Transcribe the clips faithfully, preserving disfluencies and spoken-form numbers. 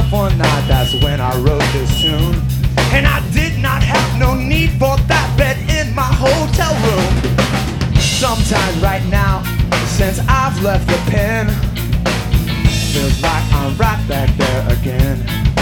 myself one night, that's when I wrote this tune. And I did not have no need for that bed in my hotel room. Sometimes right now, since I've left the pen, feels like I'm right back there again.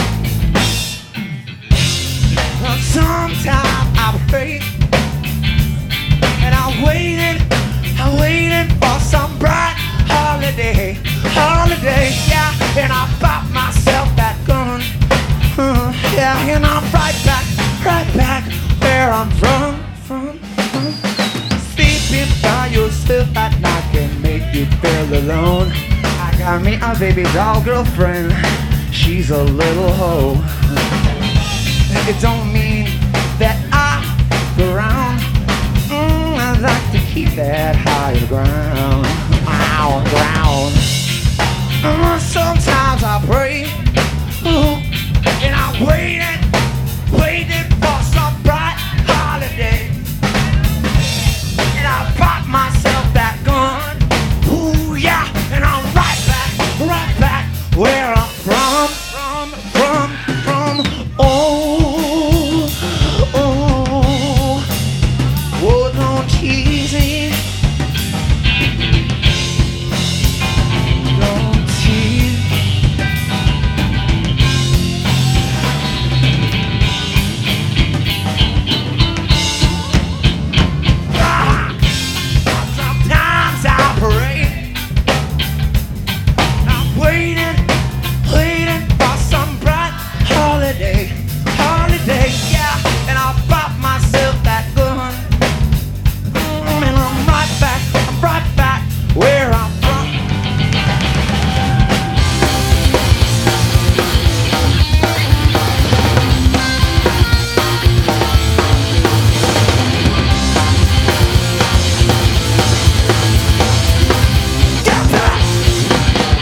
Sometimes I pray, and I'm waiting, I'm waiting for some bright holiday, holiday, yeah. And I pop myself that gun, uh, yeah. And I'm right back, right back where I'm from, from, from. Sleeping by yourself at night can make you feel alone. I got me a baby doll girlfriend, she's a little hoe. It don't mean that I go around. Mm, I like to keep that high ground. Ow, ground. Uh, sometimes